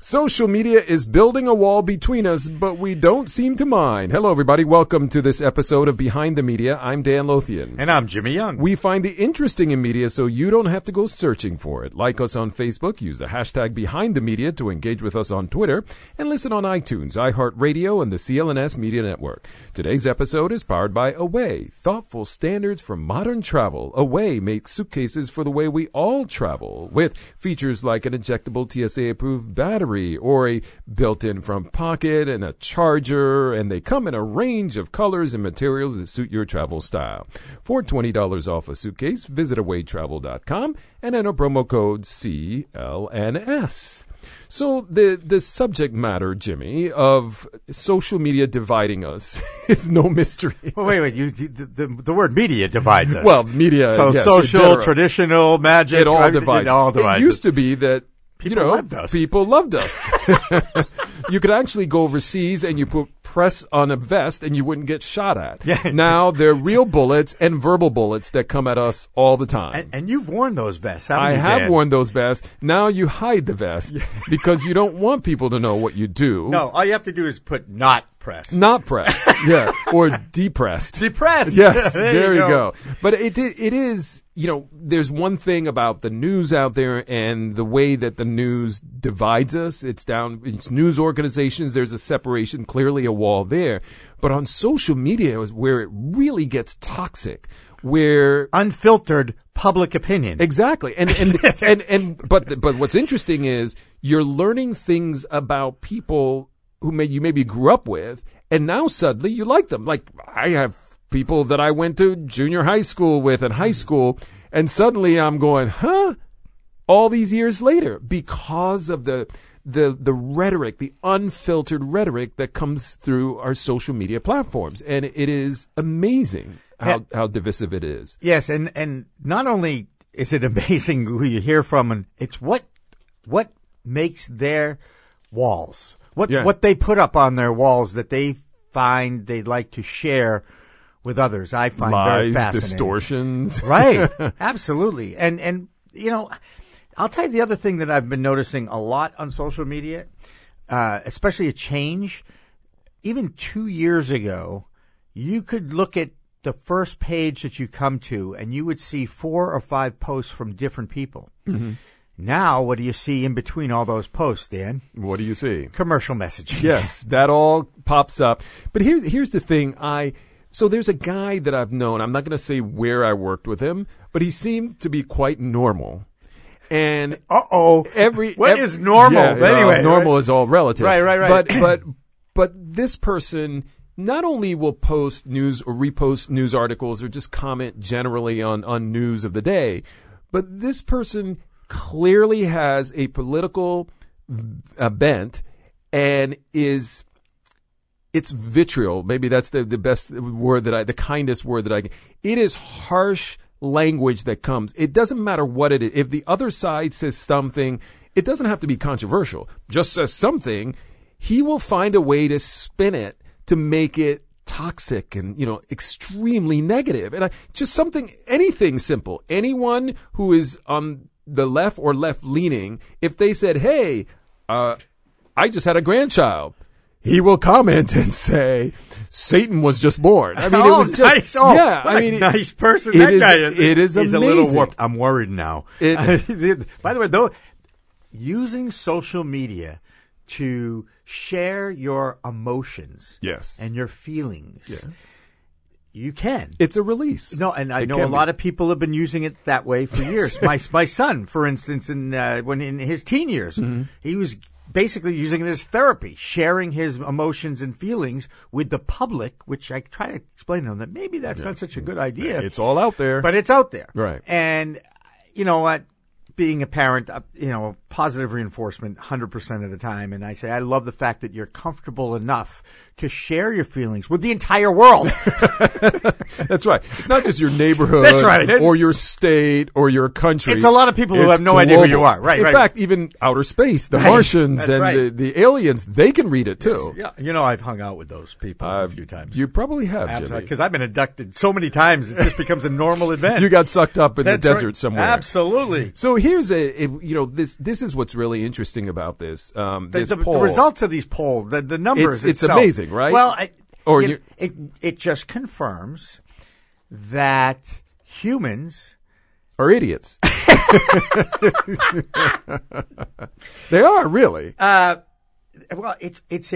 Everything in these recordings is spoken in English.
Social media is building a wall between us, but we don't seem to mind. Hello, everybody. Welcome to this episode of Behind the Media. I'm Dan Lothian. And I'm Jimmy Young. We find the interesting in media so you don't have to go searching for it. Like us on Facebook, use the hashtag Behind the Media to engage with us on Twitter, and listen on iTunes, iHeartRadio, and the CLNS Media Network. Today's episode is powered by Away, thoughtful standards for modern travel. Away makes suitcases for the way we all travel, with features like an injectable TSA-approved battery or a built-in front pocket and a charger, and they come in a range of colors and materials that suit your travel style. For $20 off a suitcase, visit awaytravel.com and enter promo code CLNS. So the subject matter, Jimmy, of social media dividing us is no mystery. Well, wait. The word media divides us. Well, media, so yes, social, traditional, magic. It all divides. It used to be that people loved us. People loved us. You could actually go overseas and you put press on a vest and you wouldn't get shot at. Yeah. Now they're real bullets and verbal bullets that come at us all the time. And you've worn those vests, haven't you, Dan? I have worn those vests. Now you hide the vest because you don't want people to know what you do. No, all you have to do is put not press. Not press. Yeah. Or depressed. Depressed. Yes. there you go. But it is, there's one thing about the news out there and the way that the news divides us. It's news organizations. There's a separation, clearly a wall there. But on social media is where it really gets toxic, where unfiltered public opinion. Exactly. But what's interesting is you're learning things about people who you maybe grew up with, and now suddenly you like them. Like, I have people that I went to junior high school with and high school, and suddenly I'm going, all these years later, because of the rhetoric, the unfiltered rhetoric that comes through our social media platforms. And it is amazing how divisive it is. Yes, and not only is it amazing who you hear from, and it's what makes their walls. What they put up on their walls that they find they'd like to share with others, I find very fascinating. Distortions. Right. Absolutely. And I'll tell you the other thing that I've been noticing a lot on social media, especially a change. Even 2 years ago, you could look at the first page that you come to and you would see 4 or 5 posts from different people. Mm-hmm. Now, what do you see in between all those posts, Dan? What do you see? Commercial messaging. Yes, that all pops up. But here's the thing. So there's a guy that I've known. I'm not going to say where I worked with him, but he seemed to be quite normal. And what is normal? Anyway, normal is all relative. Right. But this person not only will post news or repost news articles or just comment generally on news of the day, but this person clearly has a political bent and it's vitriol. Maybe that's the best word the kindest word that I can. It is harsh language that comes. It doesn't matter what it is. If the other side says something, it doesn't have to be controversial. Just says something, he will find a way to spin it to make it toxic and, extremely negative. And anything simple. Anyone who is on the left or left leaning, if they said, hey, I just had a grandchild, he will comment and say, Satan was just born. I mean, it was just, nice. Nice person that guy is. It is He's amazing. A little warped. I'm worried now. By the way, though, using social media to share your emotions and your feelings. Yeah. You can. It's a release. No, and I know a lot of people have been using it that way for years. My son, for instance, when in his teen years, he was basically using it as therapy, sharing his emotions and feelings with the public, which I try to explain to him that maybe that's not such a good idea. It's all out there. But it's out there. Right. And you know what? Being a parent, positive reinforcement 100% of the time. And I say, I love the fact that you're comfortable enough to share your feelings with the entire world. That's right. It's not just your neighborhood That's right. or your state or your country. It's a lot of people who have no idea who you are. Right. In fact, even outer space, the Martians That's and right. the aliens, they can read it too. Yes. Yeah. I've hung out with those people a few times. You probably have, Jimmy. Because I've been abducted so many times, it just becomes a normal event. You got sucked up in the desert somewhere. Absolutely. So here's this is what's really interesting about this. This the poll. results of these polls, the numbers. It's itself, amazing, right? Well, it just confirms that humans are idiots. They are really. Well, it's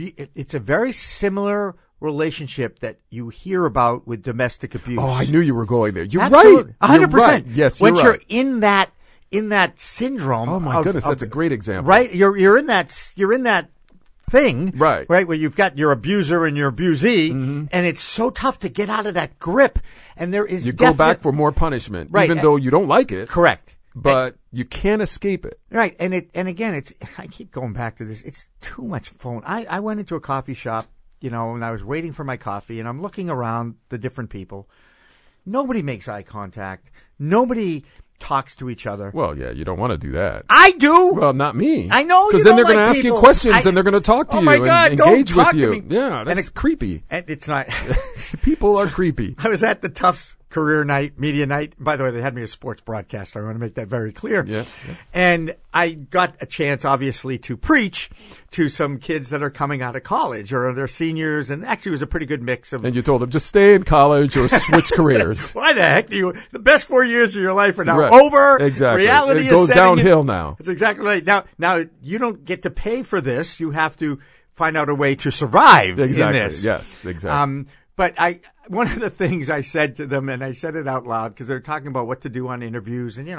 a very similar relationship that you hear about with domestic abuse. Oh, I knew you were going there. You're Absolutely. right. 100%. Right. Yes, you're Once right. you're in that syndrome. Oh my goodness, that's a great example. Right? You're in that thing, right, where you've got your abuser and your abusee, mm-hmm. and it's so tough to get out of that grip. And there is you go back for more punishment, right, even though you don't like it. Correct. But you can't escape it. Right. And again, I keep going back to this. It's too much phone. I went into a coffee shop, and I was waiting for my coffee, and I'm looking around the different people. Nobody makes eye contact. Nobody talks to each other. Well, yeah, you don't want to do that. I do. Well, not me. I know, because then they're going to ask you questions and they're going to talk to you and engage with you. Yeah, that's creepy. And it's not. People are creepy. I was at the Tufts career night, media night. By the way, they had me as sports broadcaster. I want to make that very clear. Yeah. And I got a chance, obviously, to preach to some kids that are coming out of college or they're seniors. And actually, it was a pretty good mix of. And you told them, just stay in college or switch careers. Why the heck do you? The best 4 years of your life are now right. over. Exactly. Reality it goes is downhill now. That's exactly right. Now you don't get to pay for this. You have to find out a way to survive exactly. in this. Yes, exactly. But one of the things I said to them, and I said it out loud because they're talking about what to do on interviews and,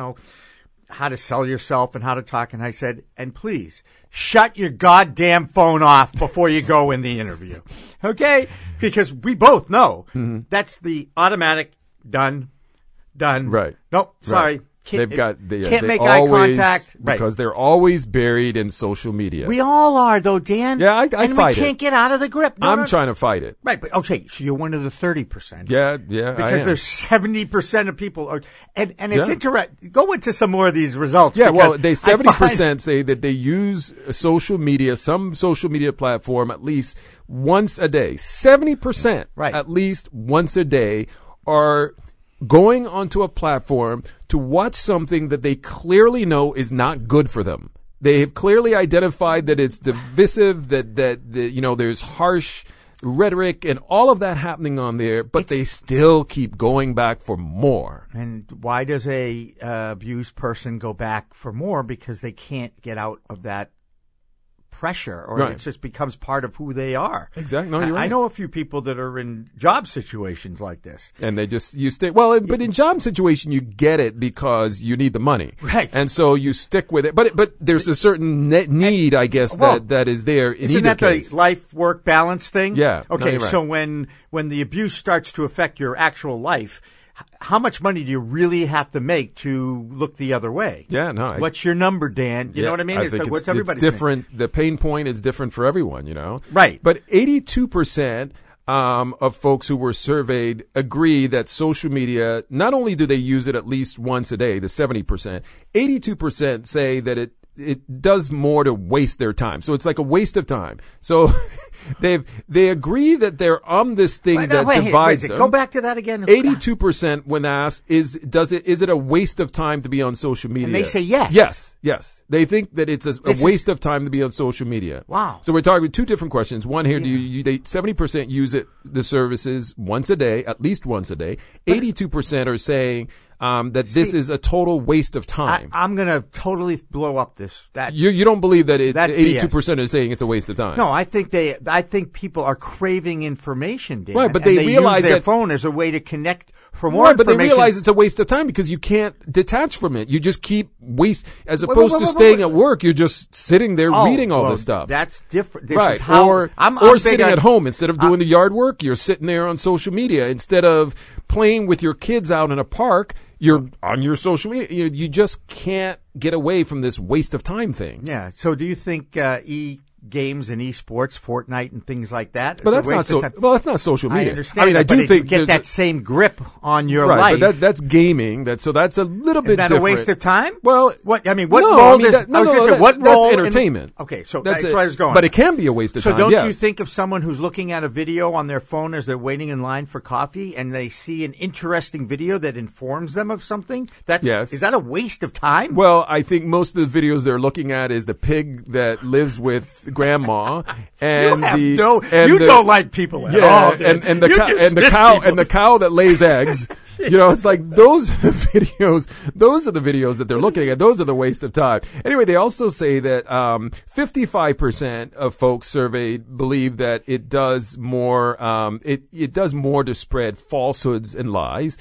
how to sell yourself and how to talk. And I said, and please shut your goddamn phone off before you go in the interview. Okay? Because we both know that's the automatic done. Right. Nope. Sorry. Right. Can't make eye contact. Because they're always buried in social media. We all are, though, Dan. Yeah, I and fight we can't get out of the grip. I'm trying to fight it. Right, but okay, so you're one of the 30%. Yeah, because there's 70% of people and it's interesting. Go into some more of these results. Yeah, well, 70% say that they use social media, some social media platform at least once a day. 70%, right, at least once a day are going onto a platform to watch something that they clearly know is not good for them. They have clearly identified that it's divisive, that there's harsh rhetoric and all of that happening on there, but they still keep going back for more. And why does a abused person go back for more? Because they can't get out of that pressure, or right. It just becomes part of who they are. Exactly. No, you're right. I know a few people that are in job situations like this, and you stay. Well, but in job situation, you get it because you need the money, right? And so you stick with it. But there's a certain need, I guess, that is there in either case. Isn't that the life-work balance thing? Yeah. Okay. No, right. So when the abuse starts to affect your actual life, how much money do you really have to make to look the other way? Yeah, no. What's your number, Dan? You know what I mean? I think what's everybody's different. The pain point is different for everyone, Right. But 82% of folks who were surveyed agree that social media, not only do they use it at least once a day, the 70%, 82% say that it does more to waste their time. So it's like a waste of time. So they agree that they're on this thing divides them. Go back to that again. 82% when asked is it a waste of time to be on social media? And they say yes. Yes. They think that it's a waste of time to be on social media. Wow. So we're talking about two different questions. One here, 70% use the services once a day, at least once a day. 82% are saying that this is a total waste of time. I'm going to totally blow up this. You don't believe that 82% BS. is saying it's a waste of time? No, I think people are craving information, Dan. Right, but they realize use their that phone as a way to connect for more information. But they realize it's a waste of time because you can't detach from it. You just keep as opposed to staying at work, you're just sitting there reading all this stuff. That's different. This right. is how or sitting at home instead of doing the yard work, you're sitting there on social media. Instead of playing with your kids out in a park, you're on your social media. You just can't get away from this waste of time thing. Yeah. So do you think games and esports, Fortnite and things like that. But that's not that's not social media. I understand. mean, I do think get that same grip on your right, life. But that's gaming. That's a little bit different. Is that a waste of time? Well, what role that's entertainment. Okay, so that's where I was going. But it can be a waste of time. So don't yes. you think of someone who's looking at a video on their phone as they're waiting in line for coffee, and they see an interesting video that informs them of something? Yes. Is that a waste of time? Well, I think most of the videos they're looking at is the pig that lives with grandma, and you don't like people at all. And the cow that lays eggs. It's like those are the videos. Those are the videos that they're looking at. Those are the waste of time. Anyway, they also say that 55% of folks surveyed believe that it does more. It does more to spread falsehoods and lies.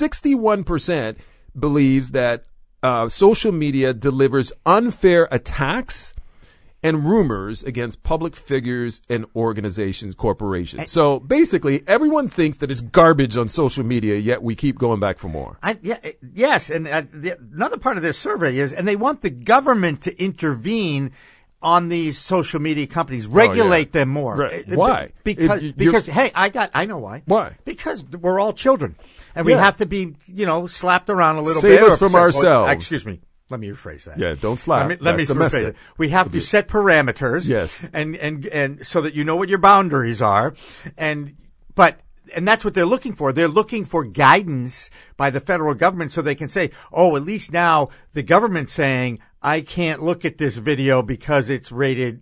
61% believes that social media delivers unfair attacks and rumors against public figures and organizations, corporations. So basically, everyone thinks that it's garbage on social media, yet we keep going back for more. Yes, and another part of this survey is, and they want the government to intervene on these social media companies, regulate them more. Right. Why? Because hey, I know why. Why? Because we're all children, and we have to be, slapped around a little bit. Save us from ourselves. Excuse me. Let me rephrase that. Yeah, don't slap. Let me rephrase it. We have to set parameters. Yes. And so that you know what your boundaries are. And that's what they're looking for. They're looking for guidance by the federal government so they can say, at least now the government's saying, I can't look at this video because it's rated,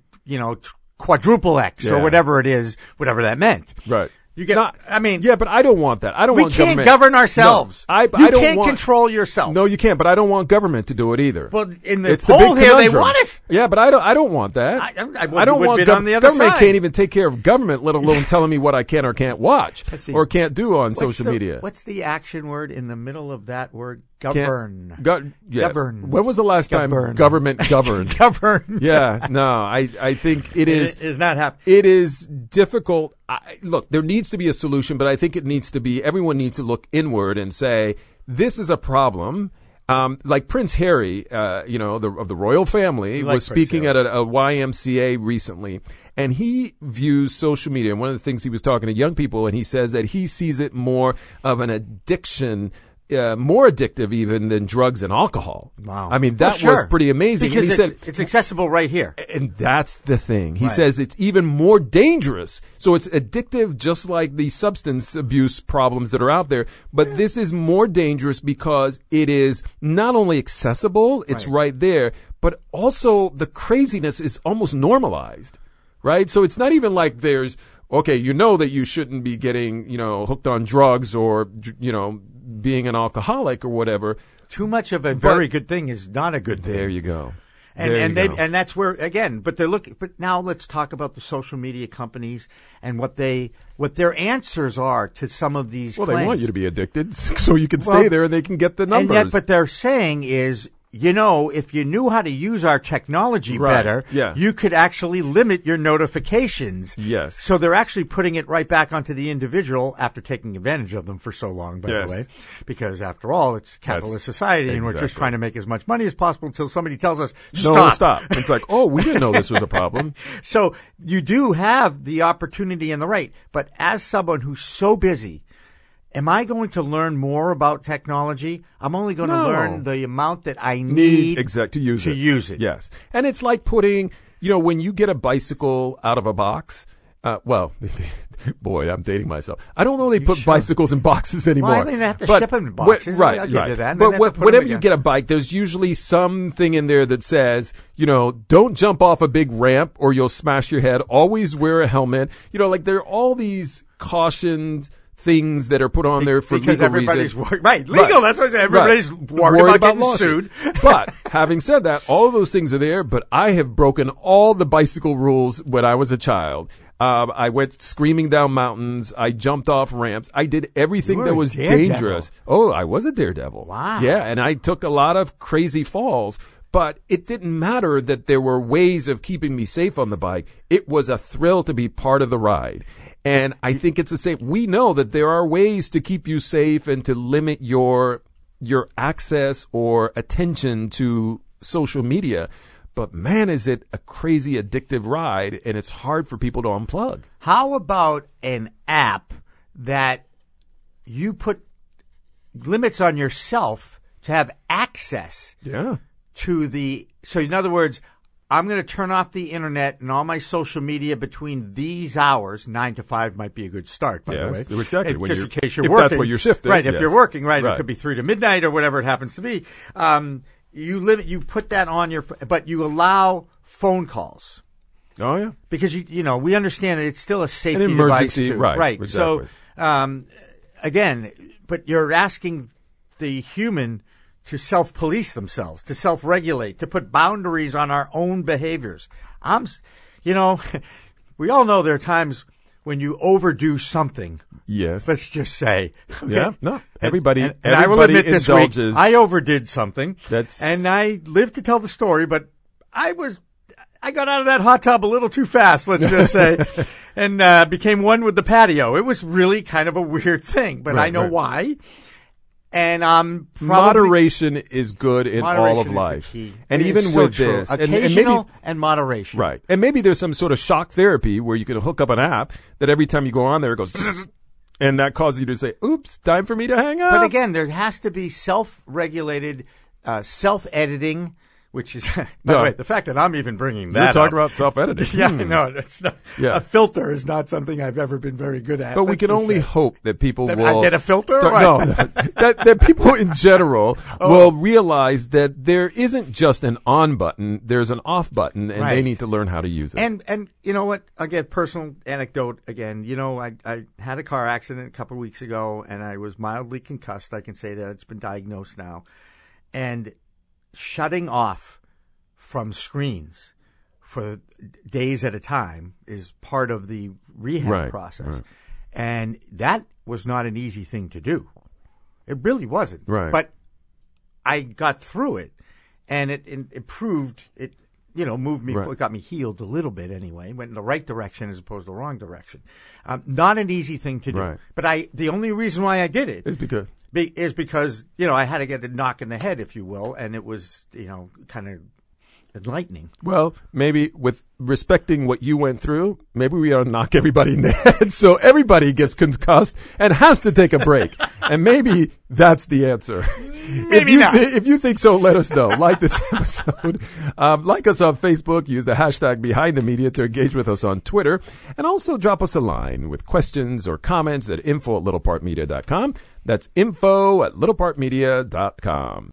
quadruple X or whatever it is, whatever that meant. Right. You get. But I don't want that. I don't want government. We can't govern ourselves. No, you can't control yourself. No, you can't. But I don't want government to do it either. Well, in the poll here, they want it. Yeah, but I don't want that. I don't want on the other government. Side. Can't even take care of government, let alone telling me what I can or can't watch or can't do on social media. What's the action word in the middle of that word? Govern. Govern. When was the last time government governed? Govern. Yeah. No, I think it is. It is not happening. It is difficult. Look, there needs to be a solution, but I think it needs to be, everyone needs to look inward and say, this is a problem. Like Prince Harry, of the royal family, was speaking at a YMCA recently, and he views social media. And one of the things he was talking to young people, and he says that he sees it more of an addiction, more addictive even than drugs and alcohol. Wow. I mean, that was pretty amazing. Because he said, it's accessible right here. And that's the thing. He says it's even more dangerous. So it's addictive just like the substance abuse problems that are out there. But this is more dangerous because it is not only accessible, it's right there, but also the craziness is almost normalized. Right? So it's not even like there's, that you shouldn't be getting, hooked on drugs or, being an alcoholic or whatever. Too much of a very good thing is not a good thing. There you go. And that's where, again, but they're looking, but now let's talk about the social media companies and what their answers are to some of these claims. They want you to be addicted so you can stay there and they can get the numbers. And yet, what they're saying is, if you knew how to use our technology better, you could actually limit your notifications. Yes. So they're actually putting it right back onto the individual after taking advantage of them for so long, by the way. Because after all, it's a capitalist society and we're just trying to make as much money as possible until somebody tells us, stop. No, stop. It's like, we didn't know this was a problem. So you do have the opportunity and the right. But as someone who's so busy, am I going to learn more about technology? I'm only going to learn the amount that I need to use it. Yes. And it's like putting, when you get a bicycle out of a box, boy, I'm dating myself. I don't know they put bicycles in boxes anymore. Well, they have to ship them in boxes. Right. But whenever you get a bike, there's usually something in there that says, don't jump off a big ramp or you'll smash your head. Always wear a helmet. There are all these cautioned things that are put on there for because legal everybody's reasons. Legal. That's what I said. Everybody's worried about getting sued. But having said that, all of those things are there. But I have broken all the bicycle rules when I was a child. I went screaming down mountains. I jumped off ramps. I did everything that was dangerous. Oh, I was a daredevil. Wow. Yeah, and I took a lot of crazy falls. But it didn't matter that there were ways of keeping me safe on the bike. It was a thrill to be part of the ride. And I think it's the same. We know that there are ways to keep you safe and to limit your access or attention to social media. But man, is it a crazy addictive ride, and it's hard for people to unplug. How about an app that you put limits on yourself to have access to the... So in other words, I'm going to turn off the internet and all my social media between these hours. 9 to 5 might be a good start, by the way. Exactly. Just in case you're if working. That's what your shift is. Right, if you're working, right. Right. It could be 3 to midnight or whatever it happens to be. You put that on your... But you allow phone calls. Oh, yeah. Because, we understand that it's still a safety An emergency, device, too. right. Exactly. So, again, but you're asking the human to self-police themselves, to self-regulate, to put boundaries on our own behaviors. We all know there are times when you overdo something. Yes. Let's just say. Okay? Yeah. No. Everybody And I will admit indulges. this week, I overdid something. And I lived to tell the story, but I got out of that hot tub a little too fast, let's just say, and became one with the patio. It was really kind of a weird thing, but I know why. And moderation is good in all of life. And even with this, occasional and moderation. Right. And maybe there's some sort of shock therapy where you can hook up an app that every time you go on there, it goes, and that causes you to say, oops, time for me to hang up. But again, there has to be self-regulated, self-editing, which is, by the way, the fact that I'm even bringing that You're talking up. about self-editing. Yeah, no, it's not. Yeah. A filter is not something I've ever been very good at. But we can only hope that people will... I get a filter? That people in general will realize that there isn't just an on button, there's an off button, and they need to learn how to use it. And you know what? Again, personal anecdote again. I had a car accident a couple of weeks ago, and I was mildly concussed. I can say that. It's been diagnosed now. And shutting off from screens for days at a time is part of the rehab process. Right. And that was not an easy thing to do. It really wasn't. Right. But I got through it, and it improved. It moved me. It got me healed a little bit anyway. Went in the right direction as opposed to the wrong direction. Not an easy thing to do. Right. But the only reason why I did it is because I had to get a knock in the head, if you will, and it was kind of enlightening. Well, maybe with respecting what you went through, maybe we ought to knock everybody in the head so everybody gets concussed and has to take a break. And maybe that's the answer. Maybe not. If you think so, let us know. Like this episode. Like us on Facebook. Use the hashtag Behind the Media to engage with us on Twitter. And also drop us a line with questions or comments at info@littlepartmedia.com. That's info@littlepartmedia.com.